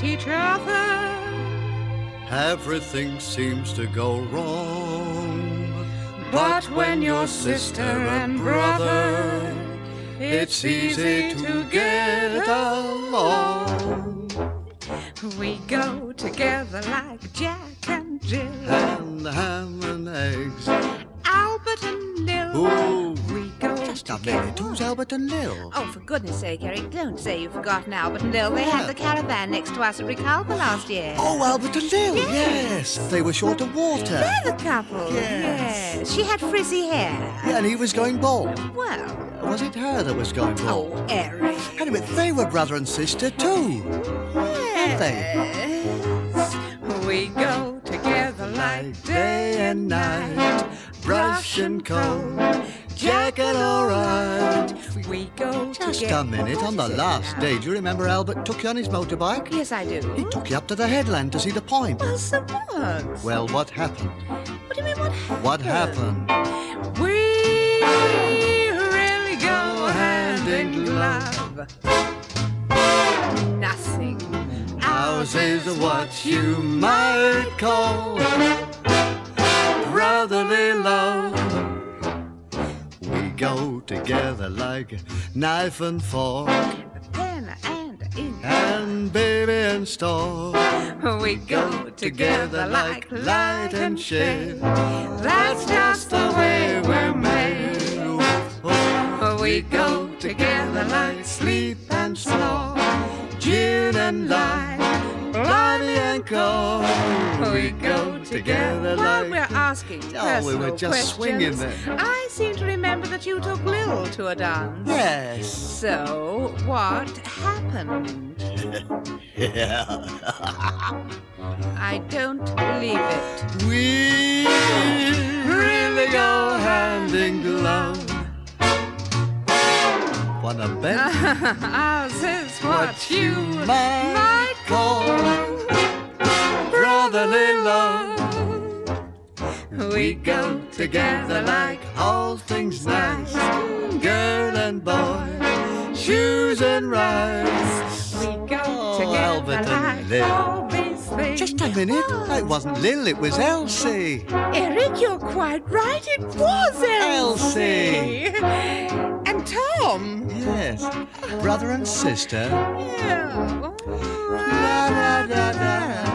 each other. Everything seems to go wrong. But when you're sister and brother, it's easy to get along. We go together like Jack and Jill, And ham and eggs. Albert and Lil. Ooh. We go Just a together. minute, who's Albert and Lil? Oh, for goodness sake, Eric, don't say you've forgotten Albert and Lil. They had the caravan next to us at Recalca last year. Oh, Albert and Lil, yes. They were short of water. They're the couple. Yes. She had frizzy hair. Yeah, and he was going bald. Well, Was it her that was going bald? oh, Eric. Anyway, they were brother and sister too. Weren't they? Yes. We go together like day and night, brush and comb, jacket all right. We go Just together. a minute, on the last day, do you remember Albert took you on his motorbike? Yes, I do. He took you up to the headland to see the point. Well, so what? Well, what happened? What do you mean, what happened? What happened? We really go hand in glove. Nothing. Ours is what you might call brotherly love. We go together like knife and fork, Pen and ink. and baby and stork. We go together like light and shade. That's just the way we're made. We go together like sleep and snore, gin and lime, blimey and cold. We go together like... While we're asking Oh, we were personal just swinging questions, there. I seem to remember that you took Lil to a dance. Yes. So, what happened? Yeah. I don't believe it. We really go hand in glove. Wanna bet? Ours is what you might call brotherly love. We go together like all things nice, girl and boy, shoes and rice. We go Oh, together Albert and like Lil. all these things. Just a minute. It wasn't Lil, it was Elsie. Eric, you're quite right. It was Elsie. Elsie. And Tom. Yes. Brother and sister. Yeah. La, da, da, da.